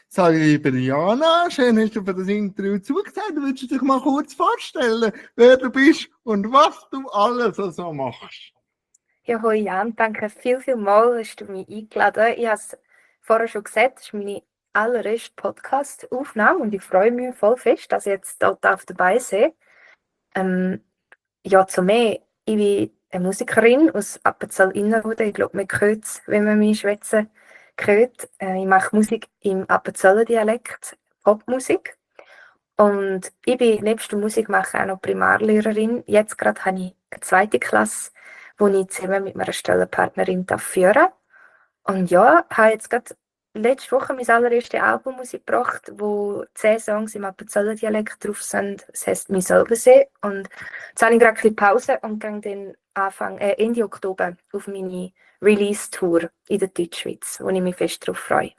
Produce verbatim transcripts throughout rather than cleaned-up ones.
Liebe Jana, schön hast du für das Interview zugesagt. Willst du dich mal kurz vorstellen, wer du bist und was du alles so machst? Ja, hoi Jan, danke viel, viel mal, hast du mich eingeladen. Ich habe es vorher schon gesagt, das ist meine allererste Podcast-Aufnahme und ich freue mich voll fest, dass ich jetzt dort dabei sein. Ähm, ja, zu mir, ich bin eine Musikerin aus Appenzell-Innerrhoden. Ich glaube, man hört es, wenn man mich schwätzen hört. Äh, ich mache Musik im Appenzeller Dialekt, Popmusik. Und ich bin nebst der Musik mache auch noch Primarlehrerin. Jetzt gerade habe ich eine zweite Klasse, wo ich zusammen mit meiner Stellenpartnerin führen darf. Und ja, habe jetzt gerade letzte Woche mein allererstes Album rausgebracht, wo zehn Songs im Appenzeller Dialekt drauf sind. Das heisst «Mein Selbensee». Und jetzt habe ich gerade ein bisschen Pause und gehe dann Anfang, äh, Ende Oktober auf meine Release-Tour in der Deutschschweiz, wo ich mich fest darauf freue.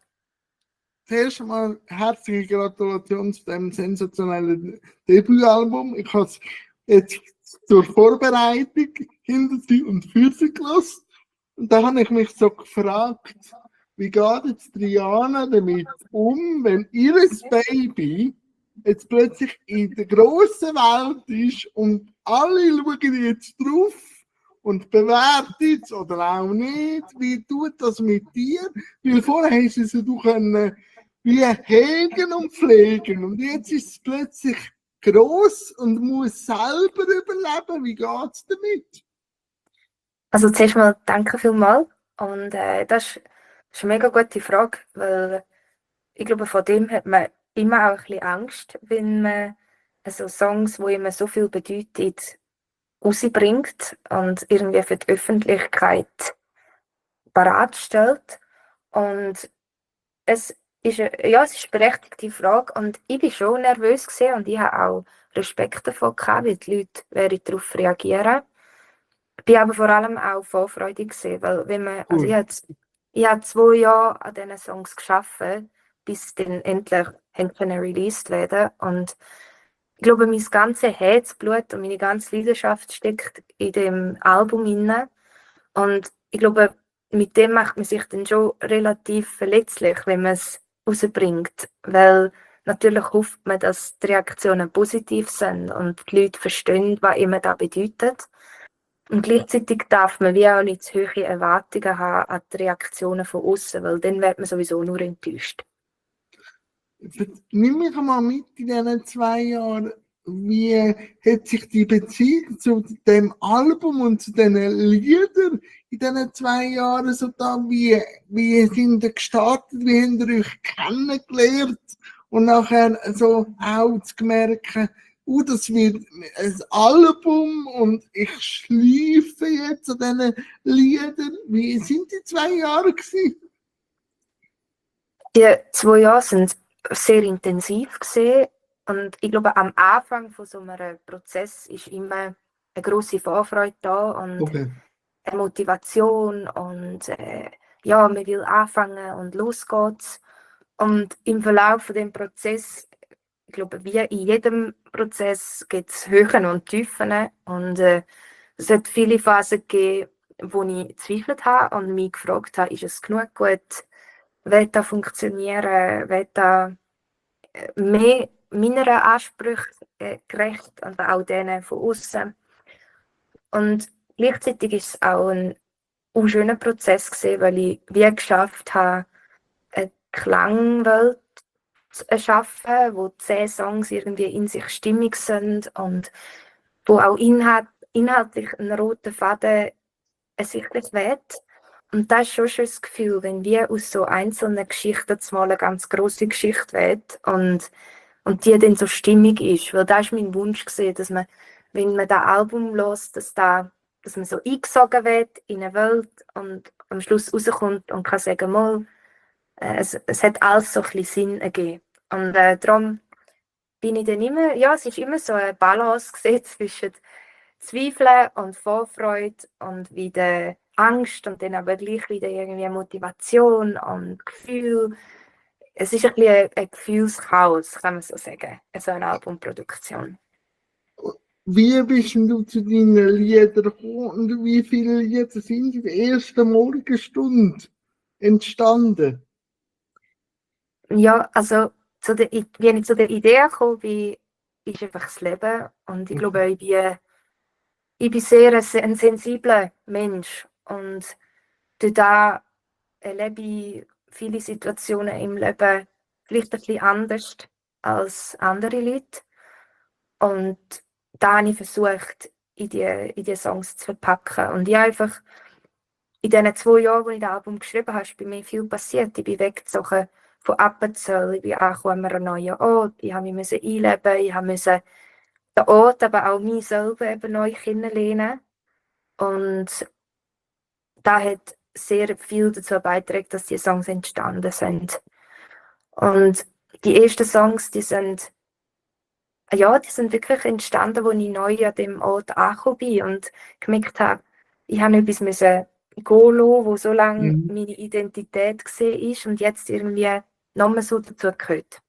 Zuerst einmal herzliche Gratulation zu diesem sensationellen Debütalbum. Ich habe es jetzt zur Vorbereitung hinter sie und für sie gelassen. Und da habe ich mich so gefragt, wie geht jetzt Triana damit um, wenn ihr Baby jetzt plötzlich in der grossen Welt ist und alle schauen jetzt drauf und bewerten es oder auch nicht. Wie tut das mit dir? Weil vorher hast du es ja du können wie hegen und pflegen und jetzt ist es plötzlich gross und muss selber überleben. Wie geht es damit? Also zuerst mal danke vielmals. Und äh, das, ist, das ist eine mega gute Frage, weil ich glaube, von dem hat man immer auch ein bisschen Angst, wenn man also Songs, die immer so viel bedeuten, rausbringt und irgendwie für die Öffentlichkeit parat stellt. Und es ist, eine, ja, es ist eine berechtigte Frage und ich war schon nervös gewesen und ich habe auch Respekt davon gehabt, wie die Leute werden darauf reagieren. Ich bin aber vor allem auch vorfreudig gewesen, weil wenn man, also ich habe, ich habe zwei Jahre an diesen Songs gearbeitet, bis dann endlich können released werden. Und ich glaube, mein ganzes Herzblut und meine ganze Leidenschaft steckt in dem Album inne. Und ich glaube, mit dem macht man sich dann schon relativ verletzlich, wenn man es rausbringt. Weil natürlich hofft man, dass die Reaktionen positiv sind und die Leute verstehen, was immer das bedeutet. Und gleichzeitig darf man wie auch nicht zu hohe Erwartungen haben an die Reaktionen von außen, weil dann wird man sowieso nur enttäuscht. Nimm mich mal mit in diesen zwei Jahren. Wie hat sich die Beziehung zu dem Album und zu diesen Liedern in diesen zwei Jahren so da, wie, wie sind ihr gestartet, wie habt ihr euch kennengelernt und nachher so auch zu merken, oh, das wird ein Album und ich schleife jetzt an diesen Liedern. Wie sind die zwei Jahre gewesen? Die zwei Jahre sind sehr intensiv gewesen. Und ich glaube, am Anfang von so einem Prozess ist immer eine grosse Vorfreude da und okay. eine Motivation und äh, ja, man will anfangen und los geht's. Und im Verlauf von dem Prozess, ich glaube, wie in jedem Prozess gibt es Höhen und Tiefen und äh, es hat viele Phasen gegeben, wo ich gezweifelt habe und mich gefragt habe, ist es genug gut, wird das funktionieren, wird das mehr meinen Ansprüchen gerecht und auch denen von außen. Und gleichzeitig ist es auch ein unschöner Prozess gewesen, weil ich wie geschafft habe, eine Klangwelt zu erschaffen, wo zehn Songs irgendwie in sich stimmig sind und wo auch inhalt, inhaltlich ein roter Faden ersichtlich wird. Und das ist schon ein schönes Gefühl, wenn wir aus so einzelnen Geschichten mal eine ganz grosse Geschichte wird und, und die dann so stimmig ist. Weil das war mein Wunsch gewesen, dass man, wenn man das Album hört, dass, da, dass man so eingesogen wird in eine Welt und am Schluss rauskommt und kann sagen, mal, äh, es, es hat alles so ein bisschen Sinn ergeben. Und äh, darum bin ich dann immer, ja, es ist immer so eine Balance zwischen Zweifeln und Vorfreude und wieder Angst und dann aber gleich wieder irgendwie Motivation und Gefühl. Es ist ein bisschen ein Gefühlschaos, kann man so sagen, so eine Albumproduktion. Wie bist du zu deinen Liedern gekommen und wie viele Lieder sind in der ersten Morgenstunde entstanden? Ja, also zu der, I- wie ich zu der Idee gekommen bin, ist einfach das Leben. Und ich glaube, ich bin, ich bin sehr ein, se- ein sensibler Mensch. Und durch das erlebe ich viele Situationen im Leben vielleicht ein bisschen anders als andere Leute. Und da habe ich versucht, in die, in die Songs zu verpacken. Und ich habe einfach in diesen zwei Jahren, wo ich das Album geschrieben habe, ist bei mir viel passiert. Ich bin weggezogen von Appenzell, ich bin angekommen an einem neuen Ort, ich habe mich müssen einleben, ich habe müssen den Ort, aber auch mich selber eben neu kennenlernen. Und da hat sehr viel dazu beigetragen, dass die Songs entstanden sind. Und die ersten Songs, die sind, ja, die sind wirklich entstanden, als ich neu an dem Ort angekommen bin und gemerkt habe, ich habe etwas müssen gehen lassen, wo so lange Mhm. meine Identität gesehen ist und jetzt irgendwie nochmal so dazu gehört.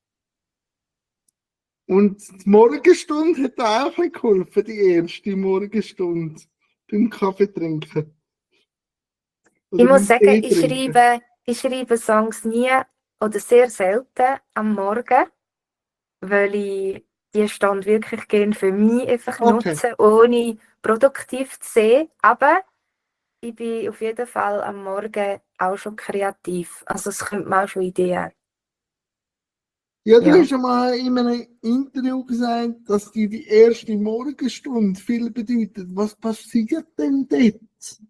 Und die Morgenstunde hat auch ein bisschen geholfen, die erste Morgenstunde beim Kaffee trinken. Ich Oder muss beim sagen, Tee ich trinken. schreibe, ich schreibe Songs nie oder sehr selten am Morgen, weil ich die Stunde wirklich gerne für mich einfach Okay. nutze, ohne produktiv zu sein. Aber ich bin auf jeden Fall am Morgen auch schon kreativ. Also es kommt mir auch schon Ideen. Ja, du Ja. hast schon mal in einem Interview gesagt, dass dir die erste Morgenstunde viel bedeutet. Was passiert denn dort?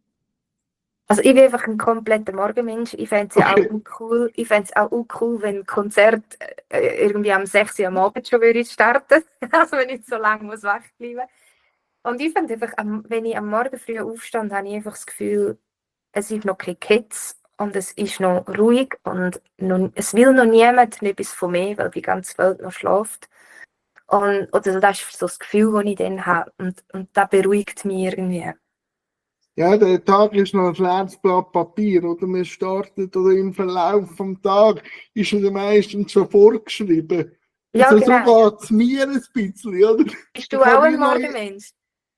Also ich bin einfach ein kompletter Morgenmensch. Ich fände es ja Okay. auch cool. Ich fände es auch cool, wenn ein Konzert äh, irgendwie am sechs Uhr am Abend schon würde starten. Also wenn ich so lange muss wach bleiben. Und ich finde einfach, am- wenn ich am Morgen früh aufstehe, habe ich einfach das Gefühl, es ist noch kein Kitz und es ist noch ruhig und noch, es will noch niemand etwas von mir, weil die ganze Welt noch schläft. Und, oder das ist so das Gefühl, das ich dann habe. Und, und das beruhigt mich irgendwie. Ja, der Tag ist noch ein leeres Blatt Papier, oder? Man startet oder im Verlauf vom Tag ist er meistens schon vorgeschrieben. Ja, Also so genau. geht es mir ein bisschen, oder? Bist Ich du auch habe wie ein noch, Morgenmensch?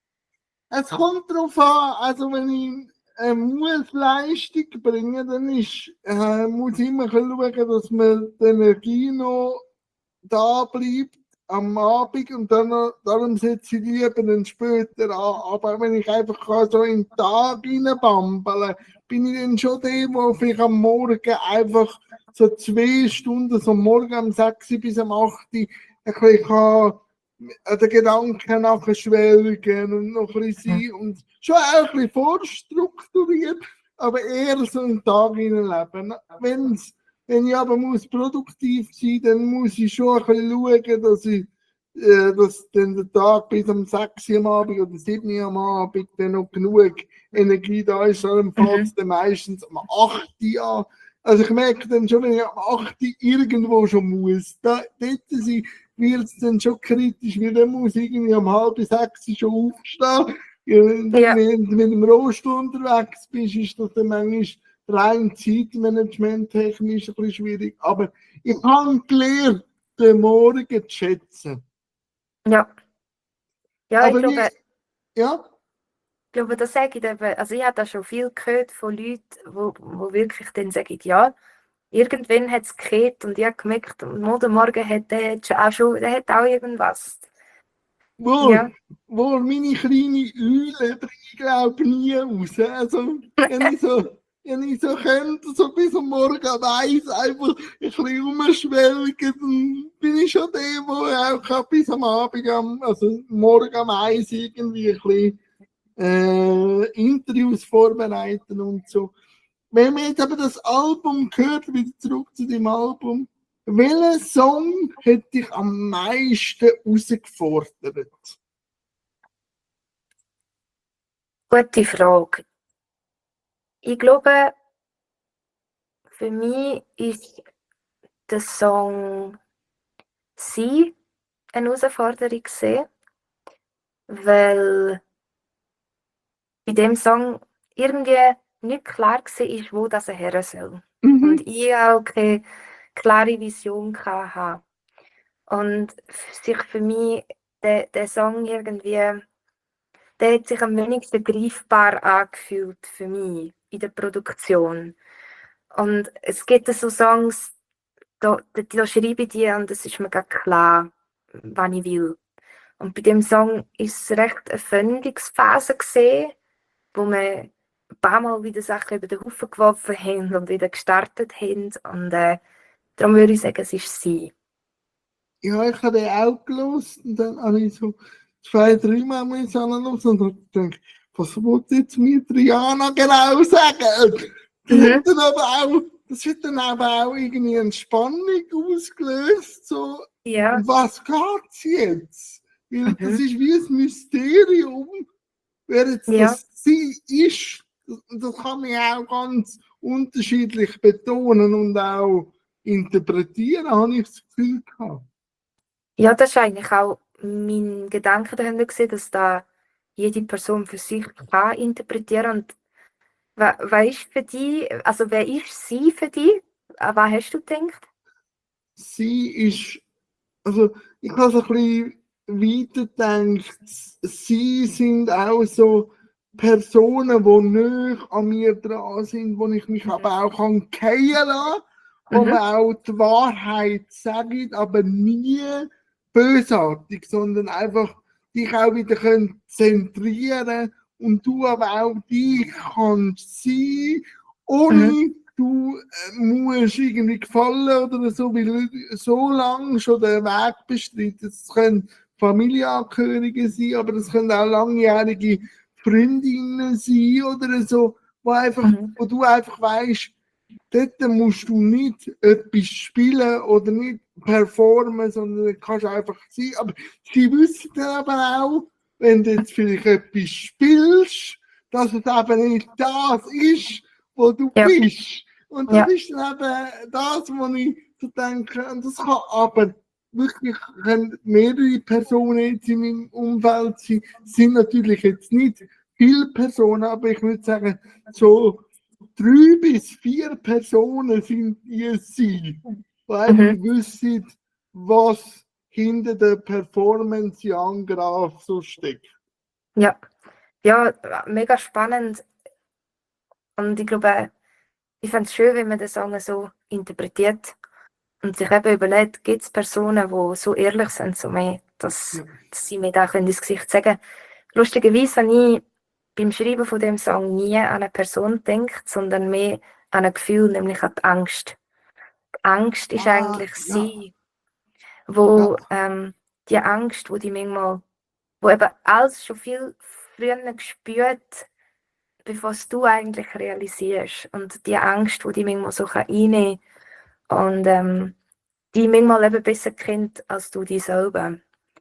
es kommt darauf an, also wenn ich äh, muss Leistung bringen, dann ist, äh, muss ich immer schauen, dass mir die Energie noch da bleibt am Abend und dann noch, darum setze ich lieber dann später an. Aber wenn ich einfach kann, so in den Tag reinbambeln, bin ich dann schon der, wo vielleicht am Morgen einfach so zwei Stunden, so morgen am sechs bis am acht ein bisschen kann, äh, den Gedanken nachher schwelgen und noch ein bisschen sein und schon auch ein bisschen vorstrukturiert, aber eher so einen Tag hineinleben. Wenn's, wenn ich aber muss produktiv sein, dann muss ich schon ein bisschen schauen, dass ich äh, dass dann der Tag bis um sechs Uhr am Abend oder sieben Uhr am Abend dann noch genug Energie da ist, dann fängt es dann meistens um acht Uhr an. Also ich merke dann schon, wenn ich um acht Uhr irgendwo schon muss, da, dort wird es dann schon kritisch, weil dann muss ich irgendwie um halb sechs schon aufstehen. Wenn Ja. du mit dem Rost unterwegs bist, ist das dann manchmal rein Zeitmanagement technisch ein bisschen schwierig. Aber ich habe gelernt, den Morgen zu schätzen. Ja. Ja, ich Aber glaube, wie, ja, ich glaube, das sage ich eben, also ich habe da schon viel gehört von Leuten, wo, wo wirklich dann sagen, ja, irgendwann hat es gekehrt und ich habe gemerkt, am Morgen hat der hat auch schon, der hat auch irgendwas. wohl, Ja. wohl meine kleine Eule bringe ich glaube nie raus. Also, wenn ich so, wenn ich so könnte, so bis am Morgen am Eis einfach ein bisschen rumschwelgen, dann bin ich schon der, der auch bis am Abend, am, also morgen am Eis irgendwie ein bisschen äh, Interviews vorbereiten und so. Wenn man jetzt aber das Album hört, wieder zurück zu dem Album, welcher Song hat dich am meisten herausgefordert? Gute Frage. Ich glaube, für mich ist der Song «Sie» eine Herausforderung gesehen, weil bei dem Song irgendwie nicht klar war, wo das her soll. Mhm. Und ich auch keine klare Vision hatte. Und sich für mich der, der Song irgendwie, der hat sich am wenigsten greifbar angefühlt für mich in der Produktion. Und es gibt so Songs, da, da, da schreibe ich die und es ist mir gar klar, was ich will. Und bei dem Song ist es recht eine Findungsphase gesehen, wo wir ein paar Mal wieder Sachen über den Haufen geworfen haben und wieder gestartet haben. Und äh, darum würde ich sagen, es ist sie. Ja, ich habe den auch gelesen und dann habe ich so zwei, drei Mal anhören und habe gedacht, was wollte jetzt mit Rihanna genau sagen? Die Mhm. hat dann aber auch, das hat dann aber auch irgendwie eine Spannung ausgelöst. So, Ja. um was geht's jetzt? Weil Mhm. das ist wie ein Mysterium, wer jetzt Ja. das sie ist. Und das kann man auch ganz unterschiedlich betonen und auch interpretieren, habe ich das Gefühl gehabt. Ja, das ist eigentlich auch mein Gedanke dahinter gewesen, dass da jede Person für sich kann interpretieren. Und wer, wer ist für dich, also wer ist sie für dich? An was hast du gedacht? Sie ist, also ich habe so ein bisschen weiter gedacht, sie sind auch so Personen, die nicht an mir dran sind, wo ich mich Mhm. aber auch kann fallen lassen, wo Mhm. man auch die Wahrheit sagt, aber nie bösartig, sondern einfach dich auch wieder können zentrieren und du aber auch dich kannst sein, ohne Mhm. du äh, musst irgendwie gefallen oder so, weil du so lange schon den Weg bestritten. Es können Familienangehörige sein, aber das können auch langjährige Freundinnen sein oder so, wo, einfach, Mhm. wo du einfach weißt, dort musst du nicht etwas spielen oder nicht performen, sondern kannst einfach sein. Aber sie wissen dann aber auch, wenn du jetzt vielleicht etwas spielst, dass es eben nicht das ist, wo du Ja. bist. Und das Ja. ist dann eben das, wo ich so denke, und das kann aber wirklich können mehrere Personen jetzt in meinem Umfeld sein, sind natürlich jetzt nicht viele Personen, aber ich würde sagen, so drei bis vier Personen sind die sie, die einfach Mhm. wissen, was hinter der Performance Jan Graf so steckt. Ja. Ja, mega spannend. Und ich glaube, ich fände es schön, wenn man den Song so interpretiert und sich eben überlegt, gibt es Personen, die so ehrlich sind zu mir, dass, Ja. dass sie mir da können ins Gesicht sagen. Lustigerweise habe ich beim Schreiben von dem Song nie an eine Person gedacht, sondern mehr an ein Gefühl, nämlich an die Angst. Die Angst ist Ah, eigentlich ja. sie, wo Ja. ähm, die Angst, wo die manchmal, wo eben alles schon viel früher gespürt, bevor es du eigentlich realisierst. Und die Angst, die die manchmal so einnehmen kann und ähm, die manchmal eben besser kennt als du die selber.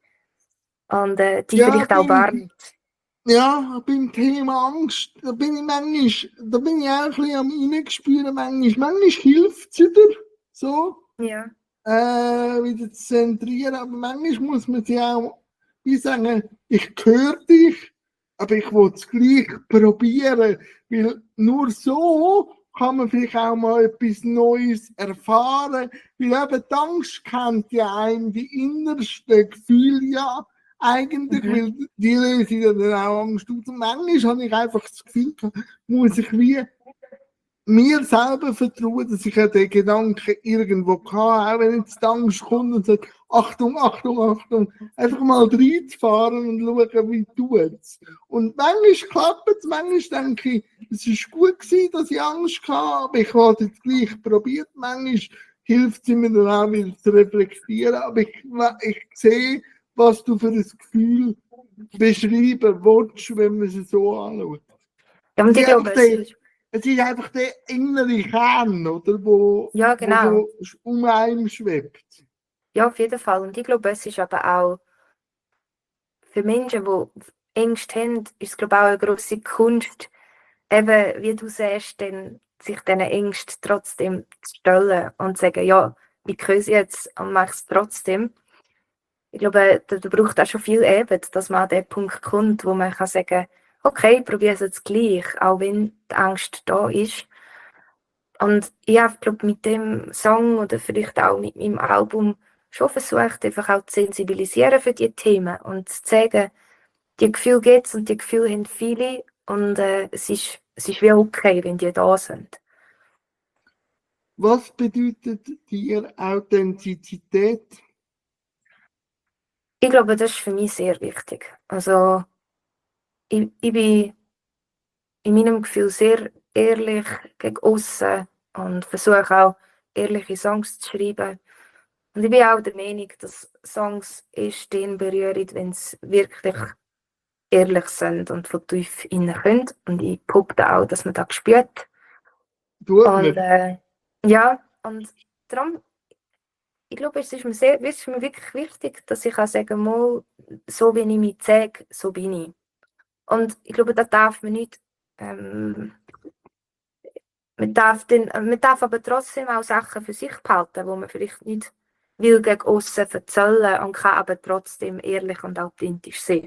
Und äh, die Ja, vielleicht auch beim, warnt. ja, beim Thema Angst, da bin ich manchmal, da bin ich auch ein bisschen am Reingespüren, manchmal, manchmal hilft es wieder, so, Ja. äh, wieder zu zentrieren, aber manchmal muss man sich auch, wie sagen, ich höre dich, aber ich will es gleich probieren, weil nur so kann man vielleicht auch mal etwas Neues erfahren, weil eben die Angst kennt ja einen die innersten Gefühle ja eigentlich, Mhm. weil die lösen ja dann auch Angst aus. Und manchmal habe ich einfach das Gefühl, muss ich wie mir selber vertrauen, dass ich ja den Gedanken irgendwo kann, auch wenn jetzt die Angst kommt und sagt, Achtung, Achtung, Achtung, einfach mal reinzufahren und schauen, wie tut es. Und manchmal klappt es, manchmal denke ich, es ist gut gewesen, dass ich Angst hatte, aber ich habe es gleich probiert. Manchmal hilft es mir dann auch wieder zu reflektieren, aber ich, ich sehe, was du für ein Gefühl beschreiben willst, wenn man es so anschaut. Ja, und Es ich ist glaube, einfach es der, ist, es ist einfach der innere Kern, oder, wo, ja, wo genau. so um einem schwebt. Ja, auf jeden Fall. Und ich glaube, es ist aber auch für Menschen, die Ängste haben, ist es, glaube ich, auch eine grosse Kunst, eben, wie du sagst, dann sich diesen Ängsten trotzdem zu stellen und zu sagen, ja, ich kann es jetzt und mache es trotzdem. Ich glaube, da, da braucht auch schon viel Eben, dass man an den Punkt kommt, wo man kann sagen, okay, ich probiere es jetzt gleich, auch wenn die Angst da ist. Und ich habe, glaube mit dem Song oder vielleicht auch mit meinem Album schon versucht, einfach auch zu sensibilisieren für diese Themen und zu sagen, die Gefühle gibt es und die Gefühle haben viele und äh, es, ist, es ist wie okay, wenn die da sind. Was bedeutet dir Authentizität? Ich glaube, das ist für mich sehr wichtig. Also, ich, ich bin in meinem Gefühl sehr ehrlich gegen aussen und versuche auch, ehrliche Songs zu schreiben. Und ich bin auch der Meinung, dass Songs erst den berühren, wenn sie wirklich ehrlich sind und von tief innen können. Und ich behaupte auch, dass man das spürt. Tut Und mir. äh, ja, und darum, ich glaube, es ist mir, sehr, es ist mir wirklich wichtig, dass ich kann sagen mal, so wie ich mich zeige, so bin ich. Und ich glaube, da darf man nicht, ähm, man, darf den, man darf aber trotzdem auch Sachen für sich behalten, wo man vielleicht nicht will gegen aussen erzählen und kann aber trotzdem ehrlich und authentisch sein.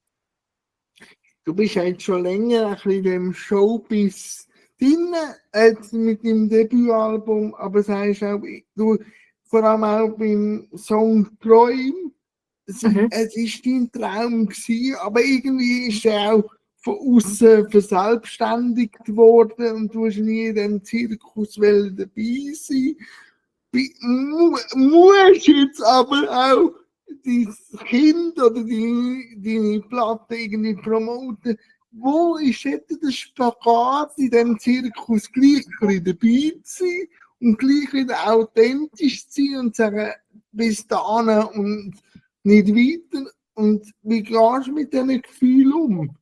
Du bist jetzt schon länger ein bisschen in dem Showbiz drin, jetzt mit dem Debütalbum, aber sagst auch, du, vor allem auch beim Song Träum, es, Mhm. es ist dein Traum gewesen, aber irgendwie ist er auch von außen verselbstständigt worden und du hast nie in dem Zirkus dabei sein. Wie, mu, musst jetzt aber auch dein Kind oder deine, deine Platte irgendwie promoten. Wo ist jetzt der Spagat in diesem Zirkus, gleich ein bisschen dabei zu sein und gleich wieder authentisch zu sein und zu sagen, bis dahin und nicht weiter? Und wie gehst du mit diesen Gefühlen um?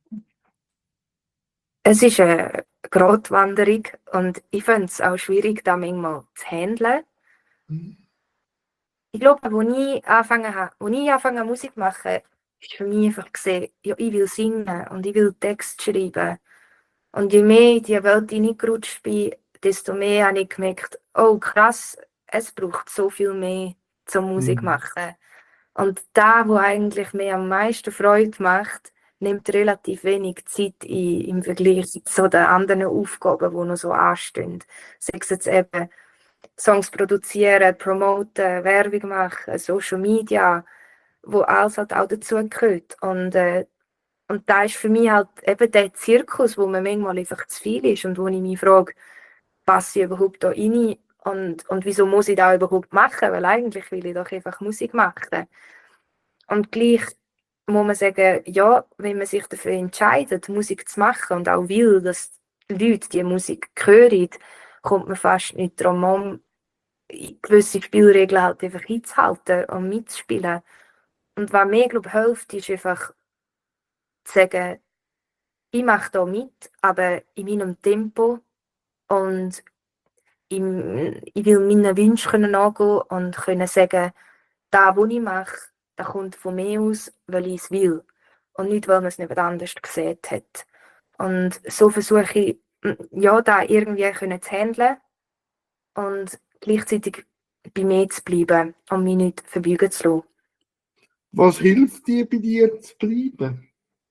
Es ist eine Gratwanderung und ich finde es auch schwierig, das manchmal zu handeln. Ich glaube, als ich angefangen habe, als ich angefangen habe, Musik zu machen, ist für mich einfach gesehen, ja, ich will singen und ich will Text schreiben. Und je mehr in diese Welt hineingerutscht bin, desto mehr habe ich gemerkt, oh krass, es braucht so viel mehr zum Musik Mhm. machen. Und da, wo eigentlich mir am meisten Freude macht, nimmt relativ wenig Zeit ein im Vergleich zu den anderen Aufgaben, die noch so anstehen. Sei es jetzt eben Songs produzieren, promoten, Werbung machen, Social Media, wo alles halt auch dazu gehört. Und, äh, und da ist für mich halt eben der Zirkus, wo man manchmal einfach zu viel ist und wo ich mich frage, passe ich überhaupt da rein und, und wieso muss ich das überhaupt machen? Weil eigentlich will ich doch einfach Musik machen. Und gleich muss man sagen, ja, wenn man sich dafür entscheidet, Musik zu machen und auch will, dass die Leute diese Musik hören, kommt man fast nicht darum um, gewisse Spielregeln halt einfach einzuhalten und mitzuspielen. Und was mir, glaube ich, hilft, ist einfach zu sagen, ich mache da mit, aber in meinem Tempo und im, ich will meinen Wünschen nachgehen und können sagen, das, was ich mache, das kommt von mir aus, weil ich es will. Und nicht, weil man es nicht anders gesehen hat. Und so versuche ich, ja, da irgendwie können zu handeln und gleichzeitig bei mir zu bleiben und mich nicht verbeugen zu lassen. Was hilft dir, bei dir zu bleiben?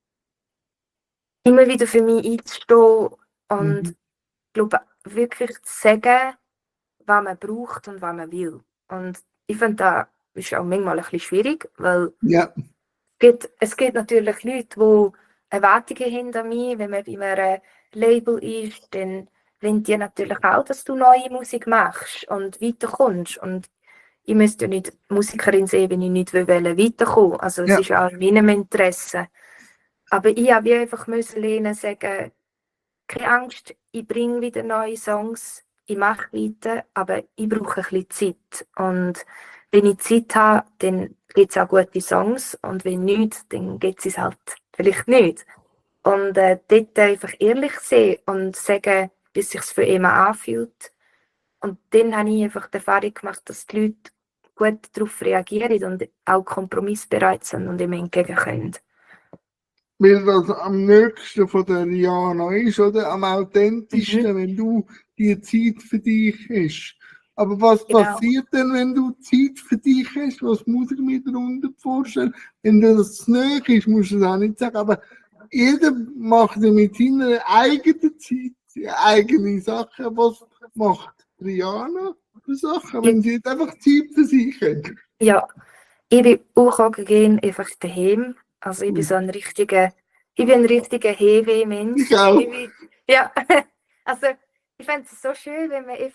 Immer wieder für mich einzustehen und Mhm. glaube, wirklich zu sagen, was man braucht und was man will. Und ich finde, das ist auch manchmal ein bisschen schwierig, weil Ja. es gibt, es gibt natürlich Leute, die Erwartungen haben an mich. Wenn man bei einem Label ist, dann wollen die natürlich auch, dass du neue Musik machst und weiterkommst. Und ich müsste ja nicht Musikerin sein, wenn ich nicht weiterkommen will. Also es Ja. ist auch in meinem Interesse. Aber ich habe wie einfach müssen lernen, sagen, keine Angst, ich bringe wieder neue Songs, ich mache weiter, aber ich brauche ein bisschen Zeit. Und wenn ich Zeit habe, dann gibt es auch gute Songs und wenn nicht, dann gibt es halt vielleicht nicht. Und äh, dort einfach ehrlich sein und sagen, wie es sich für immer anfühlt. Und dann habe ich einfach die Erfahrung gemacht, dass die Leute gut darauf reagieren und auch kompromissbereit sind und ihm entgegen können. Weil das am nächsten von der Rihanna ist, oder? Am authentischsten, Mhm. wenn du die Zeit für dich hast. Aber was Genau. passiert denn, wenn du Zeit für dich hast? Was muss ich mir darunter vorstellen? Wenn das zu nahe ist, musst du es auch nicht sagen. Aber jeder macht ja mit seiner eigenen Zeit eigene Sachen. Was macht Rihanna für Sachen, wenn sie jetzt einfach Zeit für sich hat? Ja, ich bin auch allgemein einfach daheim. Also ich bin so ein richtiger, ich bin ein richtiger Heimweh-Mensch. Ich auch. Ich bin, ja, also ich fände es so schön, wenn man einfach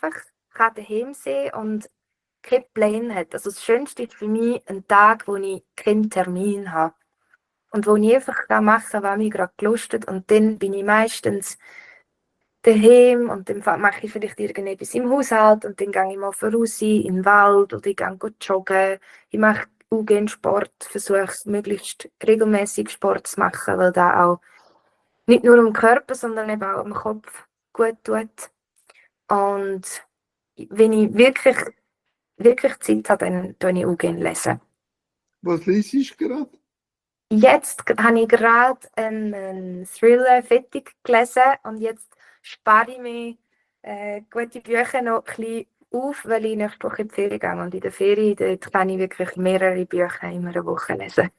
kann daheim sein und keinen Plan hat. Also das Schönste ist für mich ein Tag, wo ich keinen Termin habe. Und wo ich einfach machen kann, was mich gerade gelustet. Und dann bin ich meistens daheim und dann mache ich vielleicht irgendetwas im Haushalt und dann gehe ich mal voraus in den Wald oder ich gehe joggen. Ich mache auch gerne Sport, versuche möglichst regelmäßig Sport zu machen, weil das auch nicht nur am Körper, sondern eben auch am Kopf gut tut. Und wenn ich wirklich, wirklich Zeit habe, dann lese ich auch gerne lesen. Was liest du gerade? Jetzt habe ich gerade einen Thriller fertig gelesen und jetzt spare ich mir äh, gute Bücher noch ein bisschen auf, weil ich nächste Woche in die Ferien gehe. Und in der Ferien dort kann ich wirklich mehrere Bücher in einer Woche lesen.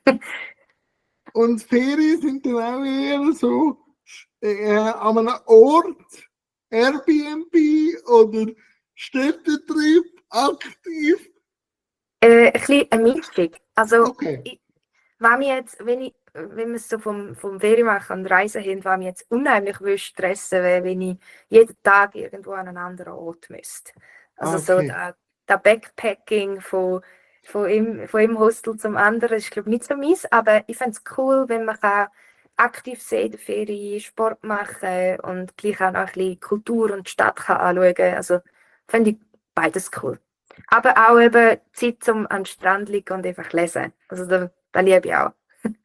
Und Ferien sind dann auch eher so äh, an einem Ort, Airbnb oder Städtetrip, aktiv? Äh, ein bisschen eine Mischung. Also, Okay. ich, wenn, wir jetzt, wenn, ich, wenn wir es so vom, vom Ferienmachen und Reisen hin, was mich jetzt unheimlich würde stressen, wäre, wenn ich jeden Tag irgendwo an einen anderen Ort müsste. Also so Okay. der, der Backpacking von, von, im, von einem Hostel zum anderen ist, glaube ich, nicht so meins, aber ich fände es cool, wenn man kann aktiv sein in der Ferien, Sport machen und gleich auch noch ein bisschen Kultur und Stadt kann anschauen kann. Also fände ich beides cool. Aber auch eben Zeit zum an den Strand liegen und einfach lesen. Also da, da liebe ich auch.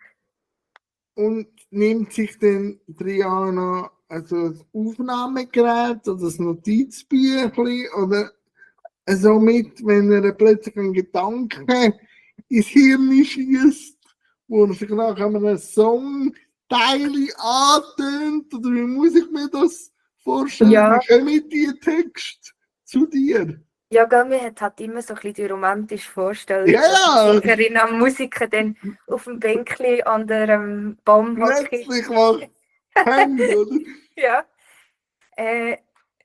Und nimmt sich denn Triana also das Aufnahmegerät oder das Notizbüchlein oder so mit, wenn er plötzlich einen Gedanken ins Hirn schießt, wo er sich nach einem Song Teile antönt, oder wie muss ich mir das vorstellen? Ja. Wie kommen die Texte zu dir? Ja, gell, mir hat halt immer so ein bisschen die romantische Vorstellung, Ja, dass ja. Musikerin am Musiker dann auf dem Bänkchen an einem Baum hockt. Plötzlich macht Hände, oder? Ja. Äh,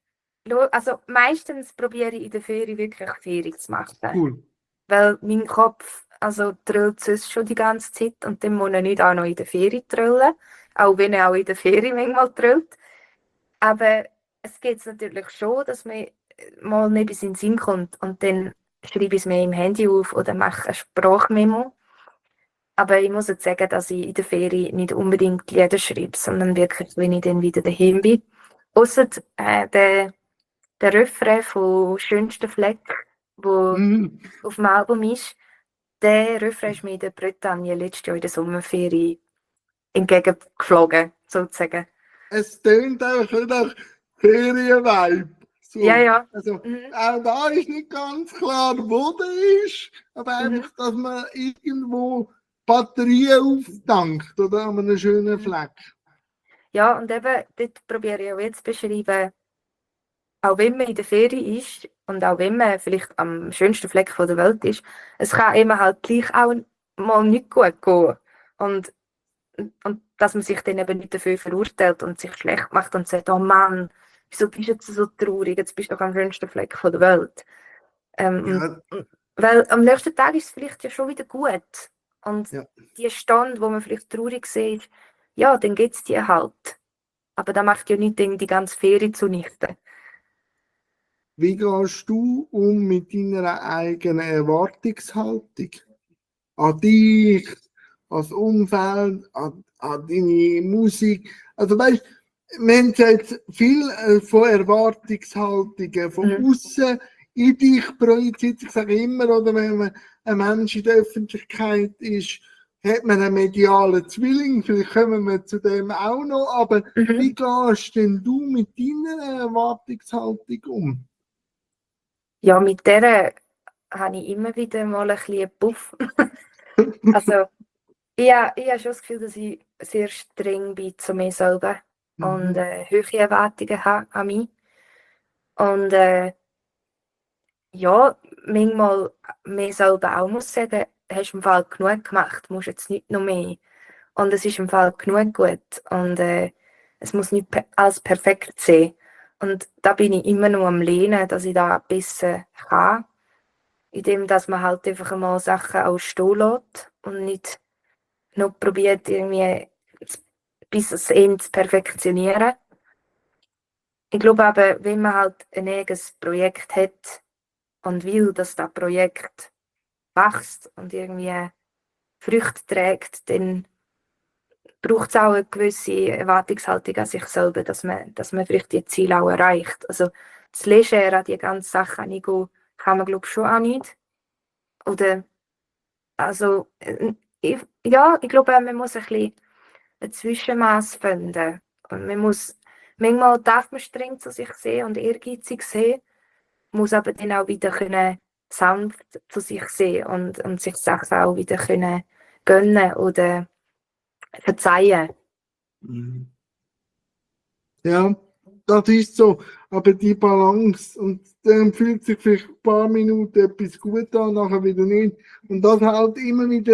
also meistens probiere ich in der Ferien wirklich Ferien zu machen. Cool. Weil mein Kopf also trüllt sonst schon die ganze Zeit und dann muss er nicht auch noch in der Ferien trüllen. Auch wenn er auch in der Ferien manchmal trüllt. Aber es geht natürlich schon, dass man mal nicht bis in den Sinn kommt und dann schreibe ich es mir im Handy auf oder mache ein Sprachmemo. Aber ich muss jetzt sagen, dass ich in der Ferien nicht unbedingt Lieder schreibe, sondern wirklich, wenn ich dann wieder daheim bin. Ausser äh, der, der Refrain von «Schönster Fleck», wo Mhm. auf dem Album ist, der Refrain ist mir in der Bretagne letztes Jahr in der Sommerferien entgegengeflogen, sozusagen. Es tönt einfach nicht nach Ferienvibe. So. Ja, ja. Also, Mhm. auch da ist nicht ganz klar, wo der ist, aber Mhm. einfach, dass man irgendwo Batterien auftankt oder an einem schönen Fleck. Ja, und eben, dort probiere ich auch jetzt zu beschreiben, auch wenn man in der Ferien ist und auch wenn man vielleicht am schönsten Fleck von der Welt ist, es kann eben halt gleich auch mal nicht gut gehen. Und, und dass man sich dann eben nicht dafür verurteilt und sich schlecht macht und sagt, oh Mann, wieso bist du jetzt so traurig, jetzt bist du doch am schönsten Fleck von der Welt. Ähm, Ja. und, weil am nächsten Tag ist es vielleicht ja schon wieder gut. Und Ja. die Stunde, wo man vielleicht traurig sieht, ja, dann geht es dir halt. Aber das macht ja nicht die ganze Ferien zunichte. Wie gehst du um mit deiner eigenen Erwartungshaltung? An dich, ans Umfeld, an, an deine Musik. Also weißt, wir haben jetzt viel äh, von Erwartungshaltungen von Mhm. außen in dich projiziert. Ich sage immer, oder wenn man ein Mensch in der Öffentlichkeit ist, hat man einen medialen Zwilling. Vielleicht kommen wir zu dem auch noch. Aber Mhm. wie gehst denn du mit deiner Erwartungshaltung um? Ja, mit der habe ich immer wieder mal ein bisschen einen Puff. Also, ich, ha- ich habe schon das Gefühl, dass ich sehr streng bin zu mir selber und Mhm. äh, hohe Erwartungen habe an mich. Und äh, ja, manchmal mir selber auch muss sagen, hast du im Fall genug gemacht, musst jetzt nicht noch mehr. Und es ist im Fall genug gut und äh, es muss nicht per alles perfekt sein. Und da bin ich immer noch am Lernen, dass ich da besser kann, indem dass man halt einfach mal Sachen auch stehen lässt und nicht noch probiert, irgendwie bis ans Ende zu perfektionieren. ich glaube eben, wenn man halt ein eigenes Projekt hat und will, dass das Projekt wächst und irgendwie Früchte trägt, dann braucht es auch eine gewisse Erwartungshaltung an sich selber, dass man, dass man vielleicht die Ziele auch erreicht. Also das Leger, die ganze Sache angehen, kann man glaube ich schon auch nicht. Oder, also, äh, ich, ja, ich glaube, man muss ein bisschen ein Zwischenmaß finden. Und man muss, manchmal darf man streng zu sich sehen und ehrgeizig sehen, muss aber dann auch wieder können sanft zu sich sehen und, und sich Sachen auch wieder können gönnen oder verzeihen. Mhm. Ja, das ist so. Aber die Balance, und dann fühlt sich vielleicht ein paar Minuten etwas gut an, nachher wieder nicht. Und das halt immer wieder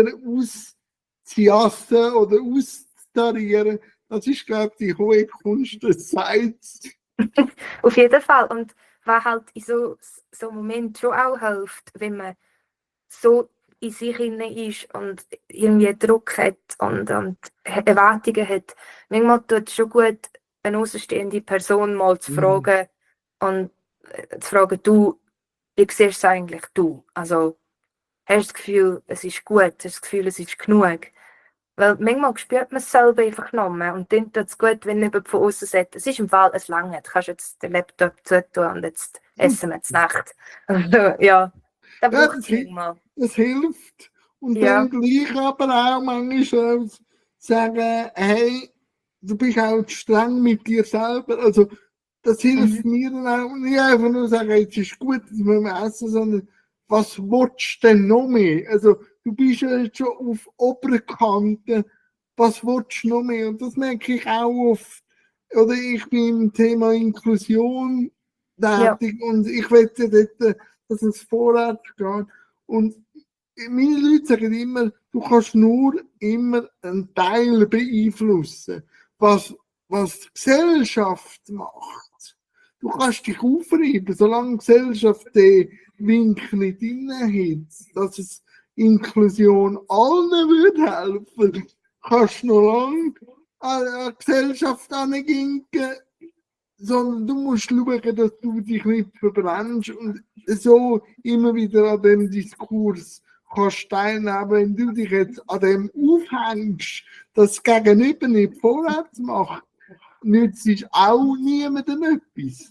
auszujassen oder auszutarieren, das ist, glaube ich, die hohe Kunst des Seins. Auf jeden Fall. Und was halt in so, so einem Moment schon auch hilft, wenn man so in sich hinein ist und irgendwie Druck hat und, und Erwartungen hat. Manchmal tut es schon gut, eine außenstehende Person mal zu fragen mhm. und äh, zu fragen, du, wie siehst du eigentlich du? Also, hast du das Gefühl, es ist gut? Hast du das Gefühl, es ist genug? Weil manchmal spürt man es selber einfach noch mehr und dann tut es gut, wenn jemand von außen sagt, es ist im Fall ein Lange, du kannst jetzt den Laptop zutun und jetzt essen wir zur Nacht. Also, ja, da Ja, braucht es das, hi- manchmal. das hilft. Und Ja. dann gleich aber auch manchmal sagen, hey, du bist auch zu streng mit dir selber. Also, das hilft Mhm. mir dann auch nicht einfach nur sagen, jetzt ist gut, dass wir essen, sondern was willst du denn noch mehr? Also, du bist ja jetzt schon auf Oberkante, was willst du noch mehr? Und das merke ich auch oft. Oder ich bin im Thema Inklusion tätig ja. Und ich wette dort, dass es vorwärts geht. Und meine Leute sagen immer, du kannst nur immer einen Teil beeinflussen, was, was die Gesellschaft macht. Du kannst dich aufreiben, solange die Gesellschaft den Wink nicht drin hat, dass es Inklusion allen würde helfen, kannst du noch lange an die Gesellschaft anginken, sondern du musst schauen, dass du dich nicht verbrennst und so immer wieder an dem Diskurs kannst teilnehmen, wenn du dich jetzt an dem aufhängst, dass das Gegenüber nicht vorwärts macht, nützt es auch niemandem etwas.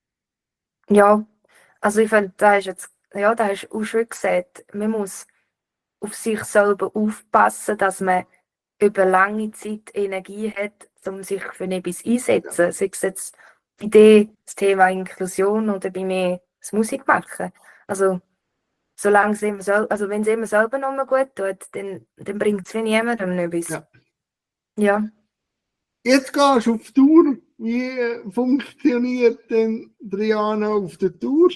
Ja, also ich finde, da ist jetzt, ja, da hast du auch schon gesagt, man muss auf sich selber aufpassen, dass man über lange Zeit Energie hat, um sich für etwas einzusetzen. Sei es jetzt bei dir das Thema Inklusion oder bei mir das Musikmachen. Also, solange es immer sel- also wenn es immer selber noch mal gut tut, dann, dann bringt es wie niemandem etwas. Ja. Ja. Jetzt gehst du auf Tour. Wie funktioniert denn Triana auf der Tour?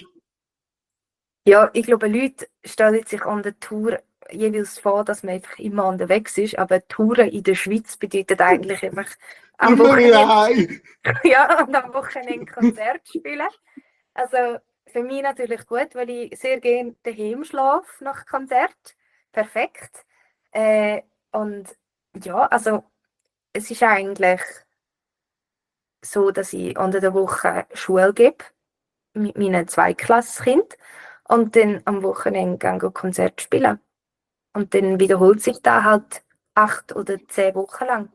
Ja, ich glaube, Leute stellen sich an der Tour jeweils vor, dass man einfach immer unterwegs ist, aber Touren in der Schweiz bedeutet eigentlich einfach am Wochenende, ja, und am Wochenende Konzert spielen. Also für mich natürlich gut, weil ich sehr gerne daheim schlafe nach Konzert. Perfekt. Äh, und ja, also es ist eigentlich so, dass ich unter der Woche Schule gebe mit meinen Zweiklasskindern und dann am Wochenende gehe Konzert spielen. Und dann wiederholt sich da halt acht oder zehn Wochen lang.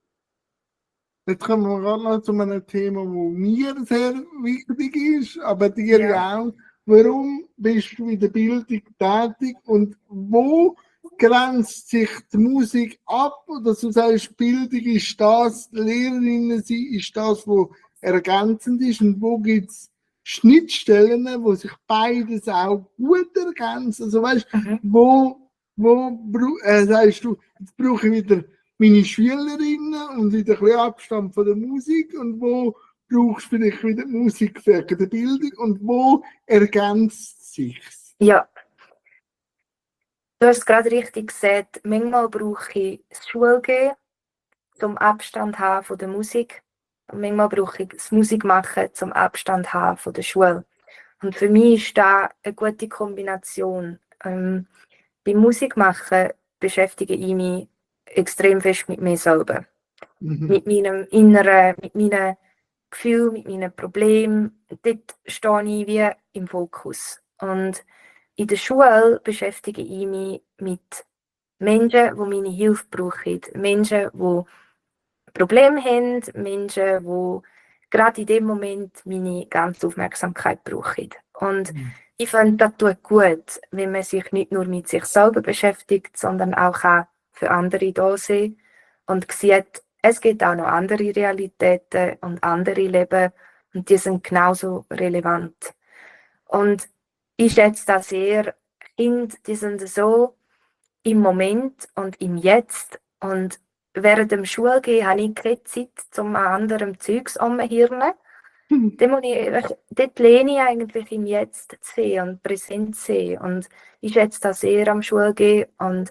Jetzt kommen wir gerade noch zu einem Thema, das mir sehr wichtig ist, aber dir ja. ja auch. Warum bist du in der Bildung tätig und wo grenzt sich die Musik ab? Oder du sagst, Bildung ist das, Lehrerinnen sein ist das, was ergänzend ist und wo gibt es Schnittstellen, wo sich beides auch gut ergänzt? Also weißt du, mhm. wo, wo äh, sagst du, jetzt brauche ich wieder meine Schülerinnen und wieder ein bisschen Abstand von der Musik und wo brauchst du vielleicht wieder die Musik für die Bildung und wo ergänzt es sich? Ja, du hast es gerade richtig gesagt, manchmal brauche ich das Schulgehen, zum Abstand zu haben von der Musik und manchmal brauche ich das Musikmachen, zum Abstand zu haben von der Schule. Und für mich ist das eine gute Kombination. Ähm, beim Musikmachen beschäftige ich mich extrem fest mit mir selber. Mhm. Mit meinem Inneren, mit meinen Gefühlen, mit meinen Problemen. Dort stehe ich wie im Fokus. Und in der Schule beschäftige ich mich mit Menschen, die meine Hilfe brauchen. Menschen, die Probleme haben, Menschen, die gerade in dem Moment meine ganze Aufmerksamkeit brauchen. Und Mhm. ich finde, das tut gut, wenn man sich nicht nur mit sich selber beschäftigt, sondern auch, auch für andere da sein und sieht, es gibt auch noch andere Realitäten und andere Leben und die sind genauso relevant. Und ich schätze das sehr, Kinder, die sind so im Moment und im Jetzt und während dem Schulgehen habe ich keine Zeit, um an anderem Zeugs anzuhirnen. Dann muss ich, dort lerne ich eigentlich im Jetzt zu sehen und präsent zu sehen. Und ich schätze das sehr am Schulgehen. Und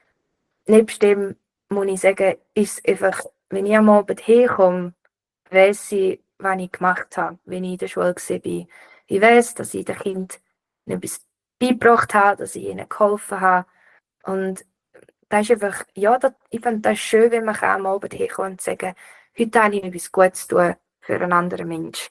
nebst dem muss ich sagen, ist es einfach, wenn ich am Abend herkomme, weiss ich, was ich gemacht habe, wenn ich in der Schule war. Ich weiss, dass ich den Kindern etwas beigebracht habe, dass ich ihnen geholfen habe. Und das ist einfach, ja, das, ich finde das schön, wenn man am Abend herkommt und sagen, heute habe ich etwas Gutes tun für einen anderen Menschen.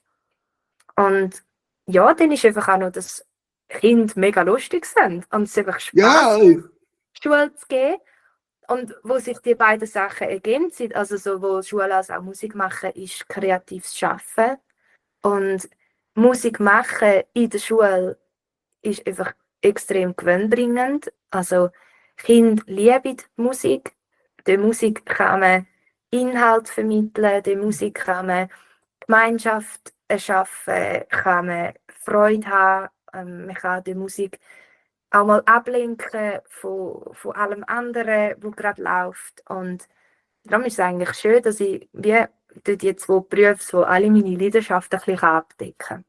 Und ja, dann ist einfach auch noch, dass Kinder mega lustig sind und es einfach Spaß Ja, macht, Schule zu gehen. Und wo sich die beiden Sachen ergänzen, also sowohl Schule als auch Musik machen, ist kreatives Schaffen. Und Musik machen in der Schule ist einfach extrem gewinnbringend. Also Kinder lieben die Musik. Der Musik kann man Inhalt vermitteln, der Musik kann man Gemeinschaft erschaffen, kann man Freude haben, ähm, man kann die Musik auch mal ablenken von, von allem anderen, was gerade läuft. Und darum ist es eigentlich schön, dass ich wie dort die zwei Berufe so alle meine Leidenschaften ein bisschen abdecken kann.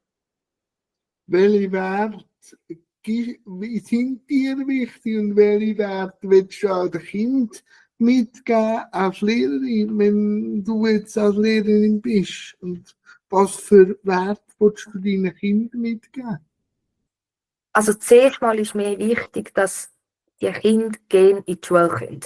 welche Werte gi- wie sind dir wichtig und welche Werte willst du auch den Kind mitgeben als Lehrerin, wenn du jetzt als Lehrerin bist? Und was für Werte willst du deinen Kindern mitgeben? Also zuerst mal ist mir wichtig, dass die Kinder gehen in die Schule können.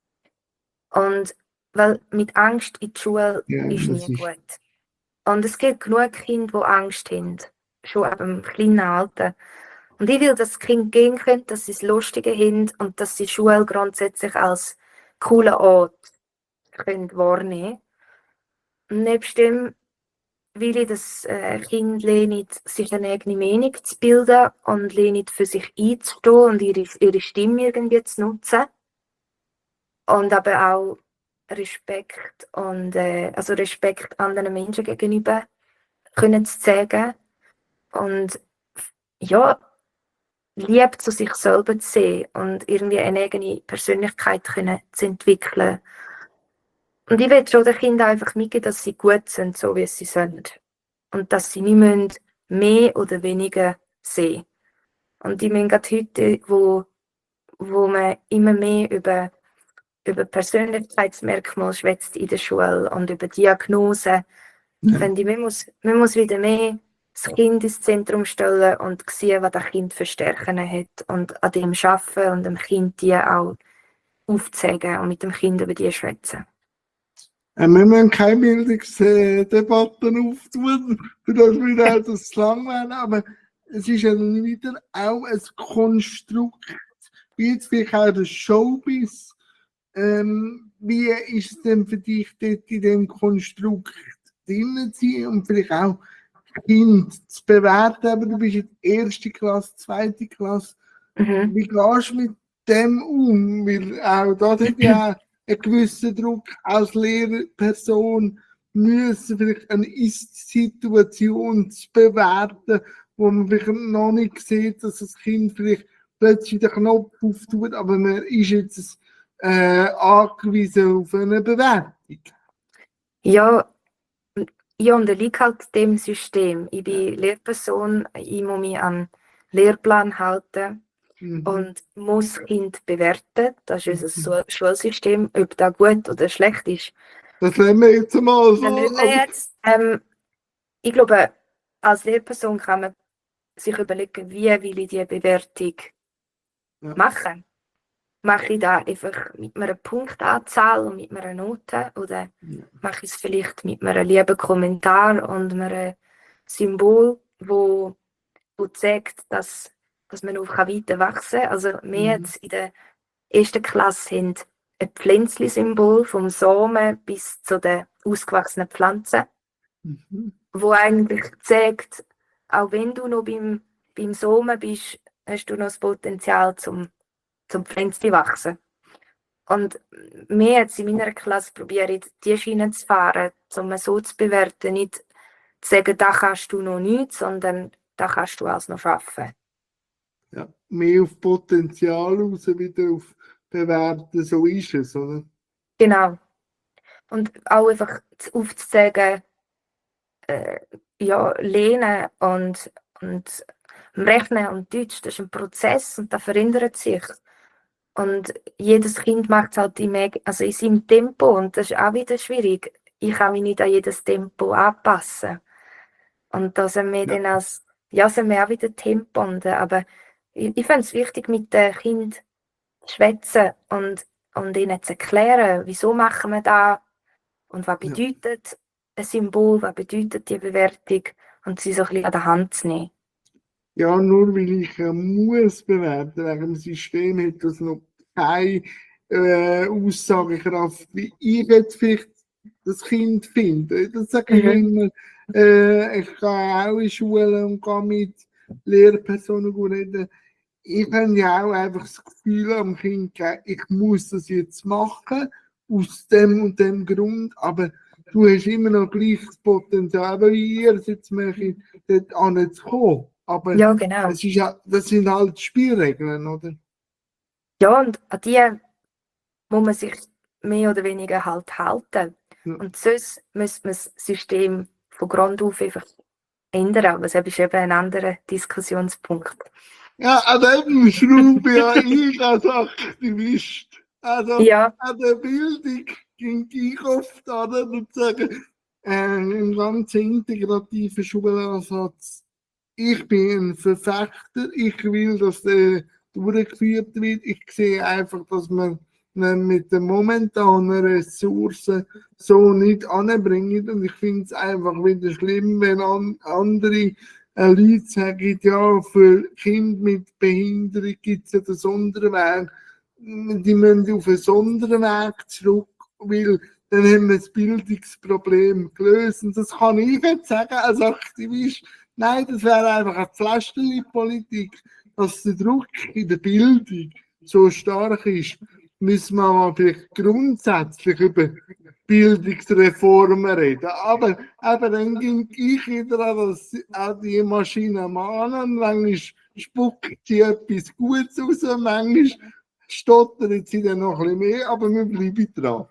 Und weil mit Angst in die Schule Ja, ist das nie ist. gut. Und es gibt genug Kinder, die Angst haben, schon ab dem kleinen Alter. Und ich will, dass die Kinder gehen können, dass sie es Lustige haben und dass sie die Schule grundsätzlich als coolen Ort können wahrnehmen. Und nebst dem will ich, dass äh, Kinder lernen, sich eine eigene Meinung zu bilden und lernen, für sich einzustehen und ihre, ihre Stimme irgendwie zu nutzen. Und aber auch Respekt und äh, also Respekt anderen Menschen gegenüber können zu zeigen. Und ja, Liebe zu sich selber zu sehen und irgendwie eine eigene Persönlichkeit können zu entwickeln. Und ich will schon den Kindern einfach mitgeben, dass sie gut sind, so wie sie sind. Und dass sie nicht müssen mehr oder weniger sehen. Und ich meine, gerade heute, wo, wo man immer mehr über, über Persönlichkeitsmerkmale schwätzt in der Schule und über Diagnosen, Ja. finde ich, man muss, man muss wieder mehr das Kind ins Zentrum stellen und sehen, was das Kind für Stärken hat und an dem arbeiten und dem Kind die auch aufzeigen und mit dem Kind über die schwätzen. Äh, wir müssen keine Bildungsdebatten auftun, für das wir auch das lang werden, aber es ist ja dann wieder auch ein Konstrukt, wie jetzt vielleicht auch das Showbiz. Ähm, wie ist es denn für dich dort in dem Konstrukt drin zu sein und vielleicht auch Kind zu bewerten, aber du bist jetzt erste Klasse, zweite Klasse. Mhm. Wie gehst du mit dem um? Weil auch das hat ja einen gewissen Druck als Lehrperson, müssen vielleicht eine Ist-Situation zu bewerten, wo man vielleicht noch nicht sieht, dass das Kind vielleicht plötzlich den Knopf auftut, aber man ist jetzt äh, angewiesen auf eine Bewertung. Ja, ich unterliege halt dem System. Ich bin Lehrperson, ich muss mich an den Lehrplan halten Mhm. und muss Kind bewerten. Das ist unser Schulsystem, ob das gut oder schlecht ist. Das lernen wir jetzt mal so. Dann müssen wir jetzt, ähm, ich glaube, als Lehrperson kann man sich überlegen, wie will ich diese Bewertung Ja. machen. mache ich da einfach mit einer Punktanzahl und mit einer Note oder Ja. mache ich es vielleicht mit einem lieben Kommentar und einem Symbol, wo, wo zeigt, dass, dass man noch weiter wachsen kann. Also wir Mhm. jetzt in der ersten Klasse haben ein Pflänzli-Symbol vom Samen bis zu den ausgewachsenen Pflanzen, Mhm. wo eigentlich zeigt, auch wenn du noch beim, beim Samen bist, hast du noch das Potenzial zum, zum Pflänzli wachsen. Und wir jetzt in meiner Klasse probieren, die Schiene zu fahren, um es so zu bewerten, nicht zu sagen, da kannst du noch nichts, sondern da kannst du alles noch schaffen. Ja, mehr auf Potenzial raus, wieder auf Bewerten, so ist es, oder? Genau. Und auch einfach aufzuzeigen, äh, ja, Lernen und, und Rechnen und Deutsch, das ist ein Prozess und das verändert sich. Und jedes Kind macht es halt in, also in seinem Tempo und das ist auch wieder schwierig. Ich kann mich nicht an jedes Tempo anpassen. Und da sind wir Ja. dann als, ja, sind wir auch wieder tempobunden. Aber ich, ich finde es wichtig, mit den Kindern zu schwätzen und, und ihnen zu erklären, wieso machen wir das und was Ja. bedeutet ein Symbol, was bedeutet die Bewertung und sie so ein bisschen an der Hand zu nehmen. Ja, nur weil ich äh, muss bewerten, wegen dem System hat das noch keine äh, Aussagekraft, wie ich jetzt vielleicht das Kind finde. Das sage ich Mhm. immer, äh, ich gehe auch in Schulen und gehe mit Lehrpersonen reden. Ich habe ja auch einfach das Gefühl am Kind gegeben, ich muss das jetzt machen, aus dem und dem Grund, aber du hast immer noch gleich das Potenzial, wie ihr es jetzt möchtet, dort anzukommen. Aber Ja, genau. es ist ja, das sind halt Spielregeln, oder? Ja, und an die muss man sich mehr oder weniger halt halten. Ja. Und sonst müsste man das System von Grund auf einfach ändern. Aber das ist eben ein anderer Diskussionspunkt. Ja, an dem schraube ja ich als Aktivist. Also Ja, an der Bildung ging ich oft an und sage, äh, einen ganz integrativen Schulansatz. Ich bin ein Verfechter, ich will, dass der durchgeführt wird. Ich sehe einfach, dass man ihn mit den momentanen Ressourcen so nicht anbringt. Und ich finde es einfach wieder schlimm, wenn an, andere äh, Leute sagen, ja, für Kinder mit Behinderung gibt es ja den Sonderweg. Die müssen auf einen Sonderweg zurück, weil dann haben wir das Bildungsproblem gelöst. Und das kann ich jetzt sagen als Aktivist. Nein, das wäre einfach eine Pflasterli-Politik, dass der Druck in der Bildung so stark ist. Müssen wir mal vielleicht grundsätzlich über Bildungsreformen reden. Aber eben dann ging ich wieder an, das, an die Maschine mahnen. Manchmal spuckt sie etwas Gutes raus, manchmal stottert sie dann noch ein bisschen mehr, aber wir bleiben dran.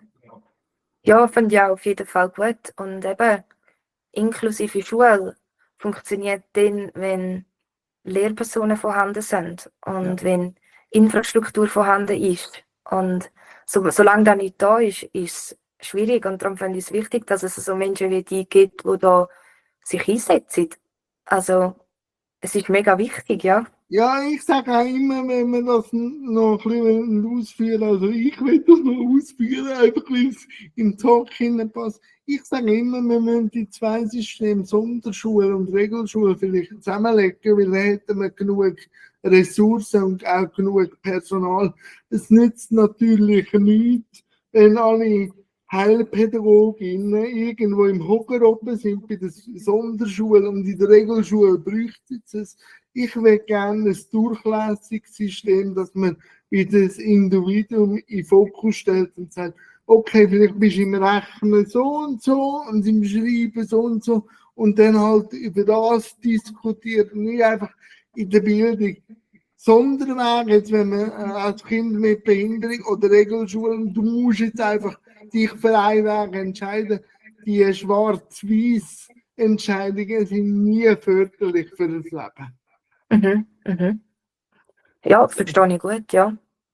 ja, finde ich auch auf jeden Fall gut. Und eben, inklusive Schule funktioniert dann, wenn Lehrpersonen vorhanden sind und Ja. wenn Infrastruktur vorhanden ist. Und so, solange das nicht da ist, ist es schwierig. Und darum finde ich es wichtig, dass es so Menschen wie die gibt, die da sich einsetzen. Also, es ist mega wichtig, ja. Ja, ich sage auch immer, wenn wir das noch ein bisschen ausführen, also ich will das noch ausführen, einfach weil es im Talk hineinpasst. Ich sage immer, wir müssen die zwei Systeme, Sonderschule und Regelschule, vielleicht zusammenlegen, weil dann hätten wir genug Ressourcen und auch genug Personal. Es nützt natürlich nichts, wenn alle Heilpädagoginnen irgendwo im Hocker oben sind bei der Sonderschule und in der Regelschule bräuchten sie es. Ich will gerne ein durchlässiges System, dass man wieder das Individuum in den Fokus stellt und sagt, okay, vielleicht bist du im Rechnen so und so und im Schreiben so und so und dann halt über das diskutiert und nicht einfach in der Bildung. Sonderweg, jetzt wenn man äh, als Kind mit Behinderung oder Regelschulen, du musst jetzt einfach dich für einen Weg entscheiden. Die schwarz-weiß Entscheidungen sind nie förderlich für das Leben. Mhm, mhm. Ja, verstehe ich gut, ja.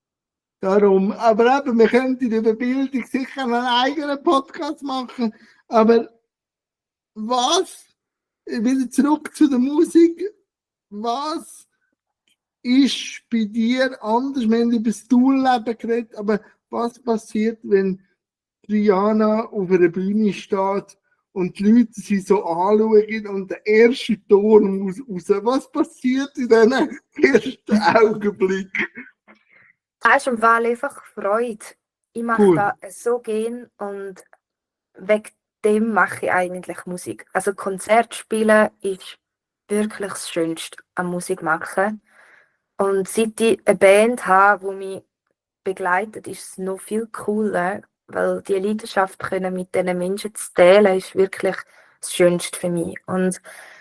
Darum, aber eben, wir könnten über Bildung sicher einen eigenen Podcast machen, aber was, wieder zurück zu der Musik, was ist bei dir anders? Wir haben über das Tourleben geredet, aber was passiert, wenn Rihanna auf einer Bühne steht und die Leute sie so anschauen und der erste Ton muss raus? Was passiert in diesen ersten Augenblicken? Das ist im Fall einfach Freude. Ich mache Cool. da so gern und wegen dem mache ich eigentlich Musik. Also Konzert spielen ist wirklich das Schönste an Musik machen. Und seit ich eine Band habe, die mich begleitet, ist es noch viel cooler, weil die Leidenschaft können mit diesen Menschen zu teilen, ist wirklich das Schönste für mich. Und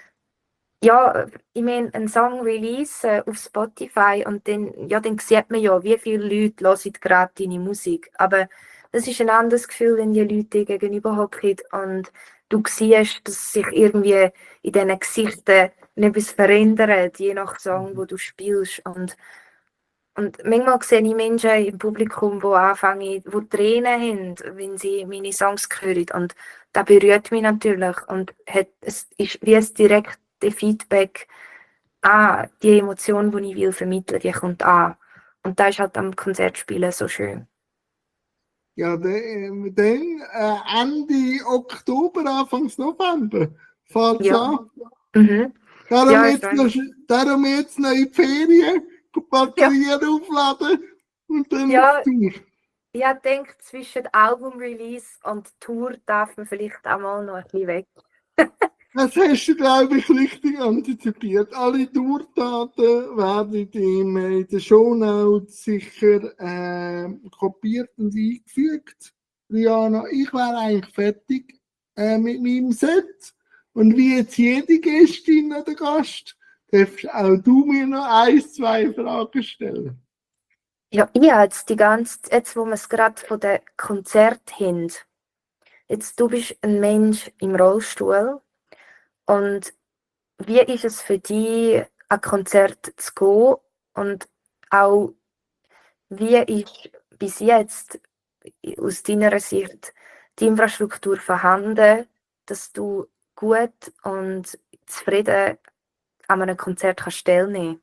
ja, ich meine, einen Song release auf Spotify und dann, ja, dann sieht man ja, wie viele Leute hören gerade deine Musik. Aber das ist ein anderes Gefühl, wenn die Leute dir gegenüber hocken und du siehst, dass sich irgendwie in diesen Gesichtern etwas verändert, je nach Song, wo du spielst. Und, und manchmal sehe ich Menschen im Publikum, die anfangen, die Tränen haben, wenn sie meine Songs hören. Und das berührt mich natürlich und hat, es ist wie ein direktes Feedback, ah, die Emotion, die ich will vermitteln, die kommt an. Und das ist halt am Konzertspielen so schön. Ja, dann, dann äh, Ende Oktober, Anfang November fängt es Ja. an. Mhm. Darum, Ja, jetzt noch, darum jetzt noch in die Ferien, die Batterien ja. aufladen und dann ja. auf Tour. Ich denke, zwischen Album-Release und Tour darf man vielleicht auch mal noch ein bisschen weg. Das hast du, glaube ich, richtig antizipiert. Alle Tourdaten werden in den Shownotes sicher äh, kopiert und eingefügt. Rihanna, ich wäre eigentlich fertig äh, mit meinem Set. Und wie jetzt jede Gästin oder Gast, darfst auch du mir noch ein, zwei Fragen stellen. Ja, ich habe jetzt die ganze, jetzt wo wir es gerade von den Konzerten haben, jetzt du bist ein Mensch im Rollstuhl und wie ist es für dich, an Konzert zu gehen und auch wie ist bis jetzt aus deiner Sicht die Infrastruktur vorhanden, dass du gut und zufrieden an einem Konzert kannst teilnehmen?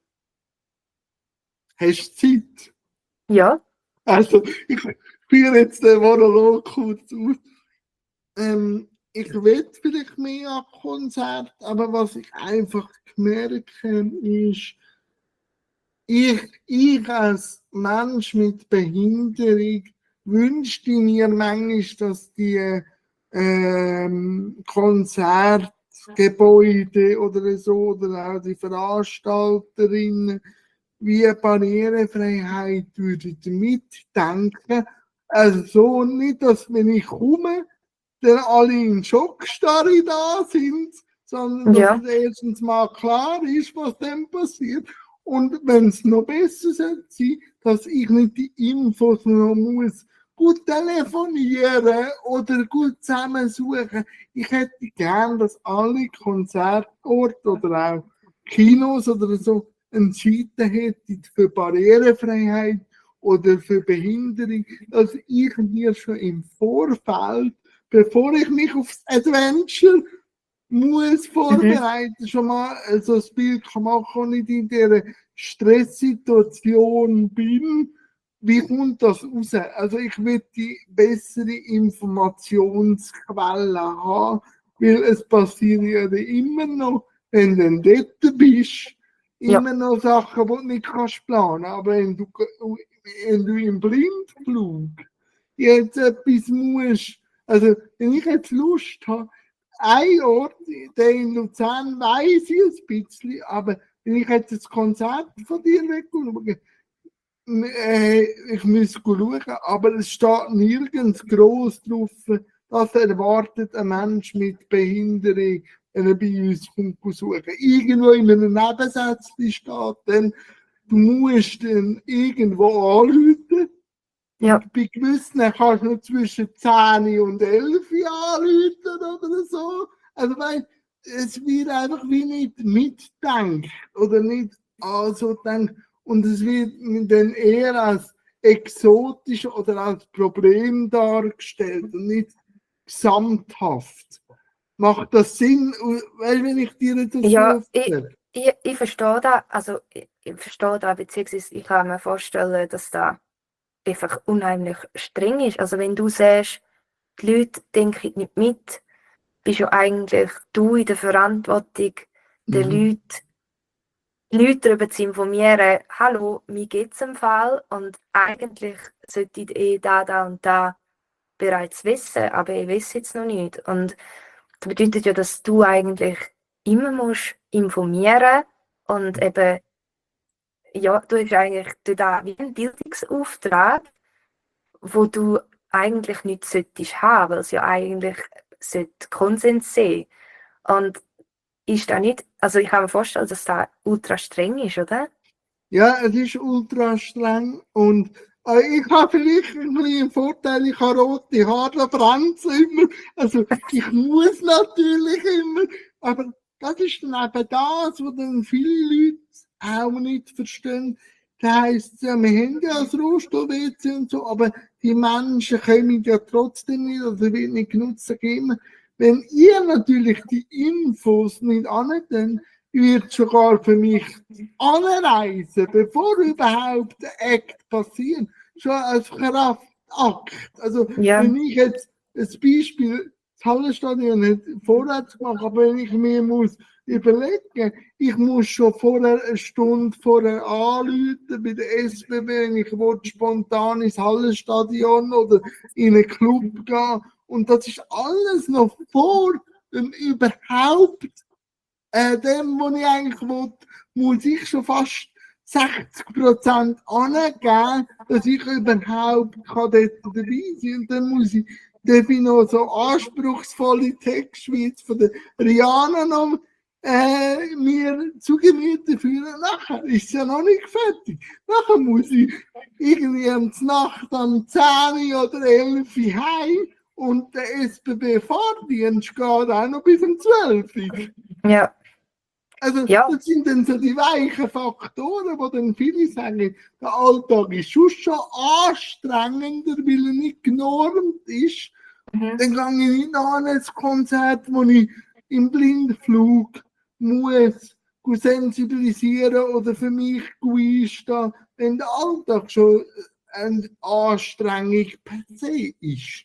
Hast du Zeit? Ja. Also, ich führe jetzt den Monolog kurz aus. Ähm, ich will vielleicht mehr an Konzert, aber was ich einfach gemerkt habe, ist, ich, ich als Mensch mit Behinderung wünschte mir manchmal, dass die ähm, Konzertgebäude oder so oder auch die Veranstalterinnen wie Barrierefreiheit würden mitdenken. Also so nicht, dass wenn ich komme, dann alle in Schockstarre da sind, sondern Ja. dass es erstens mal klar ist, was dann passiert. Und wenn es noch besser sein soll, dass ich nicht die Infos noch muss gut telefonieren oder gut zusammensuchen. Ich hätte gern, dass alle Konzertorte oder auch Kinos oder so eine Seite hätten für Barrierefreiheit oder für Behinderung, dass ich mir schon im Vorfeld, bevor ich mich aufs Adventure muss vorbereiten, mhm. schon mal so ein Bild machen, nicht in dieser Stresssituation bin. Wie kommt das raus? Also ich will die bessere Informationsquelle haben, weil es passiert ja immer noch, wenn du dort bist, immer ja. noch Sachen, die du nicht kannst planen. Aber wenn du, wenn du im Blindflug jetzt etwas musst, also wenn ich jetzt Lust habe, ein Ort, der in Luzern weiss ich ein bisschen, aber wenn ich jetzt das Konzert von dir wegschaue, äh, ich muss schauen, aber es steht nirgends gross drauf, dass erwartet ein Mensch mit Behinderung, wenn er bei uns kommt, suchen. Irgendwo in einem Nebensatz steht dann, du musst dann irgendwo anrufen. Ja. Bei gewissen kannst du noch zwischen zehn und elf anrufen oder so. Also, weil es wird einfach wie nicht mitdenkt oder nicht also denkt. Und es wird dann eher als exotisch oder als Problem dargestellt und nicht gesamthaft. Macht das Sinn, weil wenn ich dir das ja, so ich, ich, ich verstehe das. Also, ich verstehe da, beziehungsweise ich kann mir vorstellen, dass da einfach unheimlich streng ist. Also wenn du sagst, die Leute denken nicht mit, bist ja eigentlich du in der Verantwortung, den Mhm. Leuten, Leute darüber zu informieren, hallo, mir geht es im Fall und eigentlich sollte ich eh da, da und da bereits wissen, aber ich weiß jetzt noch nicht. Und das bedeutet ja, dass du eigentlich immer musst informieren und eben, ja, du hast eigentlich du da wie einen Bildungsauftrag, wo du eigentlich nicht solltest haben, weil es ja eigentlich sollte Konsens sein. Und ist da nicht, also ich kann mir vorstellen, dass das ultra streng ist, oder? Ja, es ist ultra streng und äh, ich habe vielleicht ein bisschen Vorteil, ich habe rote Haare, da brennt es immer. Also ich muss natürlich immer, aber das ist dann eben das, was dann viele Leute auch nicht verstehen. Das heisst, ja, wir haben ja das Rohstoff-W C und so, aber die Menschen kommen ja trotzdem nicht, also wird nicht genutzt geben. Wenn ihr natürlich die Infos nicht annehmt, wird sogar für mich anreisen, bevor überhaupt der Act passiert, schon als Kraftakt. Also Ja. wenn ich jetzt ein Beispiel, das Hallenstadion nicht vorwärts mache, aber wenn ich mir muss überlegen, ich muss schon vorher eine Stunde vorher anrufen bei der S B B, wenn ich will, spontan ins Hallenstadion oder in einen Club gehen. Und das ist alles noch vor dem überhaupt äh, dem, was ich eigentlich will, muss ich schon fast sechzig Prozent angeben, dass ich überhaupt kann dort dabei sein kann. Und dann muss ich, darf ich noch so anspruchsvolle Textschweiz von der Rihanna noch äh, mir zu Gemüte führen. Nachher ist es ja noch nicht fertig. Nachher muss ich irgendwie am Nacht um zehn oder elf Uhr heim und der S B B-Fahrdienst geht auch noch bis um zwölf Uhr. Ja. Also, Ja. das sind dann so die weichen Faktoren, wo dann viele sagen, der Alltag ist schon schon anstrengender, weil er nicht genormt ist. Mhm. Dann gehe ich nicht an ein Konzert, wo ich im Blindflug muss sensibilisieren oder für mich einstehen, wenn der Alltag schon eine Anstrengung per se ist.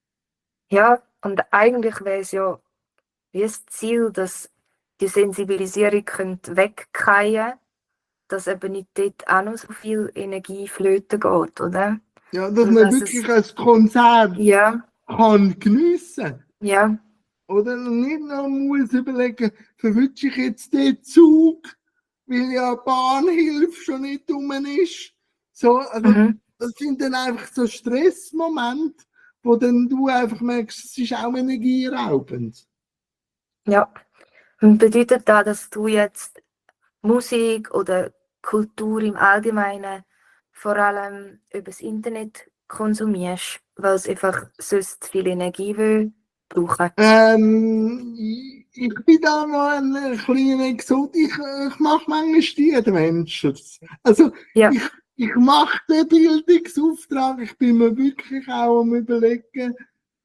Ja, und eigentlich wäre es ja wie das Ziel, dass die Sensibilisierung könnte wegfallen, dass eben nicht dort auch noch so viel Energie flöten geht, oder? Ja, dass Und man dass wirklich es, ein Konzert ja, kann geniessen. ja, Oder nicht noch muss überlegen, verwünsche ich jetzt den Zug, weil ja Bahnhilfe schon nicht rum ist. So, also, mhm. das sind dann einfach so Stressmomente, wo dann du einfach merkst, es ist auch energieraubend. Ja. Und bedeutet das, dass du jetzt Musik oder Kultur im Allgemeinen vor allem übers Internet konsumierst, weil es einfach sonst viel Energie will brauchen? Ähm, ich, ich bin da noch ein kleiner Exot. Ich, ich mache manchmal die Adventures. Also, Ja. ich, ich mache den Bildungsauftrag. Ich bin mir wirklich auch am Überlegen,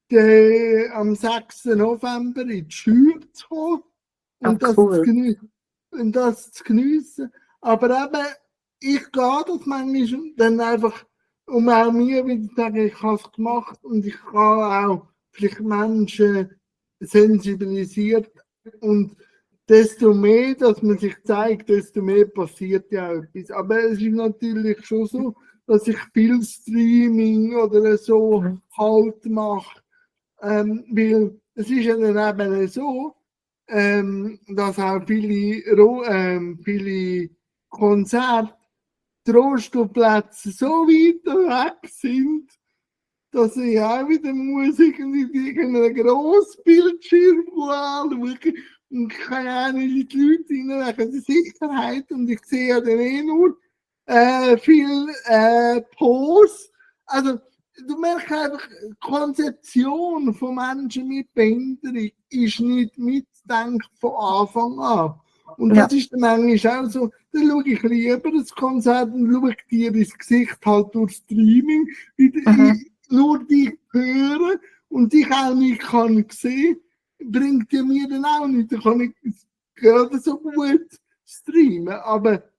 den, am sechsten November in die Schule zu kommen und, Ah, das cool. zu geniessen, und das zu geniessen. Aber eben, ich gehe das manchmal dann einfach, um auch mir wieder zu sagen, ich habe es gemacht und ich kann auch vielleicht Menschen sensibilisiert und desto mehr, dass man sich zeigt, desto mehr passiert ja etwas. Aber es ist natürlich schon so, dass ich viel Streaming oder so Mhm. halt mache, ähm, weil es ist ja dann eben so, ähm, dass auch viele, Ro ähm, viele Konzerte, die Rohstoffplätze so weit weg sind, dass ich auch wieder muss irgendwie einen grossen Bildschirm anschauen und keine Ahnung, die Leute rein wegen der Sicherheit und ich sehe ja dann eh nur äh, viel äh, Posts. Also du merkst einfach, die Konzeption von Menschen mit Behinderung ist nicht mitgedacht von Anfang an. Und Ja. das ist dann manchmal auch so, dann schaue ich lieber das Konzert und schaue dir ins Gesicht halt durch Streaming, Mhm. ich nur dich hören und dich auch nicht kann sehen, bringt ja mir dann auch nicht. Da kann ich gerade so gut streamen. Aber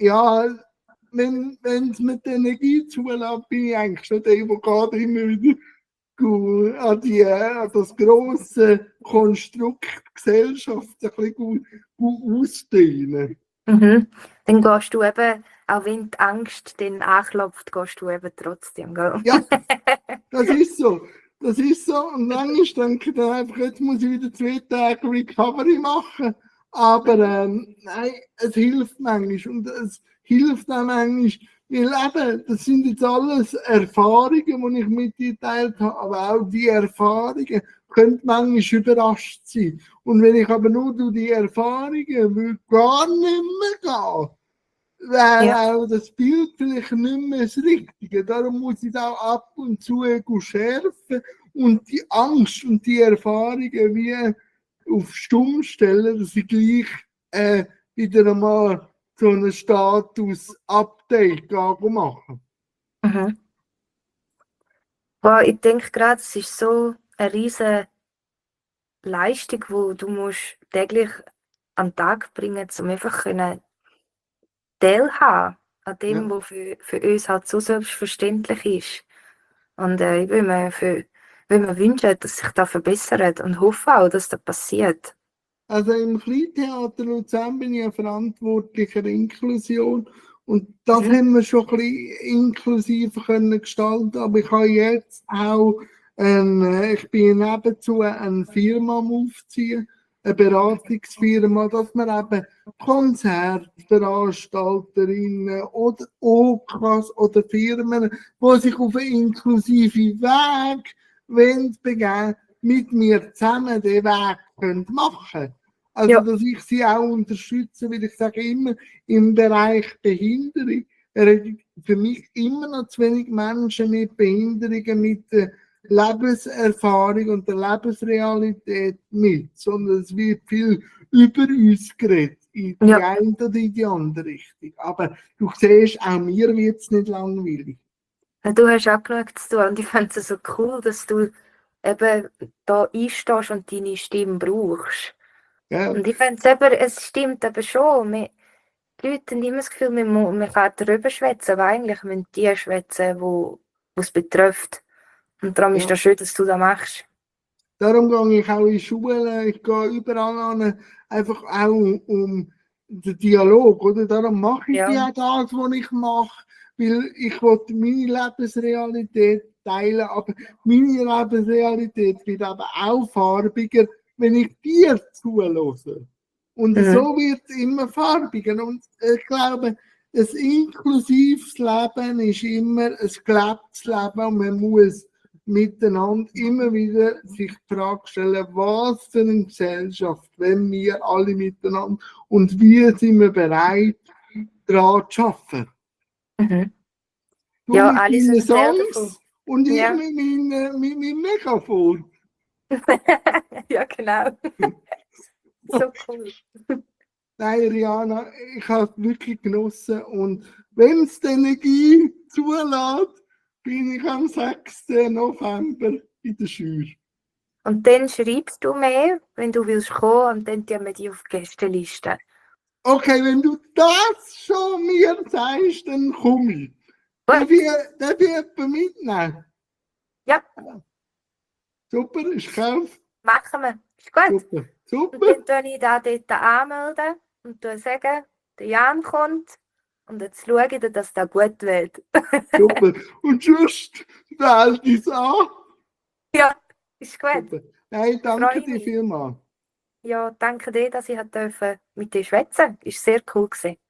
ja, wenn es mit der Energie zulässt, bin ich eigentlich schon der, der gerade immer wieder gut an, die, an das grosse Konstrukt Gesellschaft ein bisschen gut, gut ausdehnen. Mhm. Dann gehst du eben, auch wenn die Angst dann anklopft, gehst du eben trotzdem, gell? Ja, das ist so. Das ist so. Und manchmal denke ich dann einfach, jetzt muss ich wieder zwei Tage Recovery machen. Aber ähm, nein, es hilft manchmal. Und es hilft auch manchmal, weil eben, das sind jetzt alles Erfahrungen, die ich mit dir geteilt habe. Aber auch die Erfahrungen können manchmal überrascht sein. Und wenn ich aber nur durch die Erfahrungen will gar nicht mehr gehen, wäre Ja. auch das Bild vielleicht nicht mehr das Richtige. Darum muss ich da ab und zu schärfen und die Angst und die Erfahrungen wie auf Stumm stellen, dass ich gleich äh, wieder einmal so einen Status-Update machen. Mhm. Boah, ich denke gerade, es ist so eine riesige Leistung, die du musst täglich an den Tag bringen musst, um einfach können teilhaben an dem, Ja. was für, für uns halt so selbstverständlich ist. Und äh, ich würde mir, für, würde mir wünschen, dass sich das verbessert und hoffe auch, dass das passiert. Also im Kleintheater Luzern bin ich ja verantwortlicher Inklusion und das Mhm. haben wir schon ein bisschen inklusiver können gestalten, aber ich habe jetzt auch, ein, ich bin nebenzu eine Firma am Aufziehen, eine Beratungsfirma, dass wir eben Konzertveranstalterinnen oder O K As oder Firmen, die sich auf einen inklusiven Weg wollen begeben, mit mir zusammen den Weg können machen. Also, Ja. dass ich sie auch unterstütze, weil ich sage immer, im Bereich Behinderung reden für mich immer noch zu wenig Menschen mit Behinderungen, mit der Lebenserfahrung und der Lebensrealität mit, sondern es wird viel über uns geredet, in die Ja. eine oder in die andere Richtung. Aber du siehst, auch mir wird es nicht langweilig. Du hast auch genug zu tun und ich finde es so cool, dass du eben da einstehst und deine Stimme brauchst. Ja. Und ich finde es eben, es stimmt eben schon. Wir, die Leute haben immer das Gefühl, man, muss, man kann darüber schwätzen, aber eigentlich müssen die schwätzen, die es betrifft. Und darum Ja. ist das schön, dass du das machst. Darum gehe ich auch in Schulen, ich gehe überall an, einfach auch um, um den Dialog, oder? Darum mache ich Ja. ja das, was ich mache, weil ich will meine Lebensrealität teilen, aber meine Lebensrealität wird aber auch farbiger, wenn ich dir zuhöre. Und Mhm. so wird es immer farbiger. Und ich glaube, ein inklusives Leben ist immer ein gelebtes Leben und man muss miteinander immer wieder sich die Frage stellen, was für eine Gesellschaft, wenn wir alle miteinander und wie sind wir bereit, daran zu arbeiten. Mhm. Du Ja, mit alle deinen sind Teil davon. Songs und ich Ja. mit meinem, mit meinem Megafon. Ja, genau. So cool. Nein, Rihanna, ich habe es wirklich genossen und wenn es die Energie zulässt, bin ich am sechsten November in der Schür. Und dann schreibst du mehr, wenn du willst kommen, und dann tun wir die auf die Gästeliste. Okay, wenn du das schon mir sagst, dann komme ich. Darf Gut. ich, darf ich jemanden mitnehmen? Ja, Super, ist Kauf. machen wir. Ist gut. Super, Und super. dann tue ich da dort anmelden und tue sagen, der Jan kommt. Und jetzt schaue ich, dass das gut wird. Super. Und sonst wählt es an. Ja, ist gut. Super. Nein, danke Freue dir mich. vielmals. Ja, danke dir, dass ich durfte mit dir schwätzen. Ist sehr cool gewesen.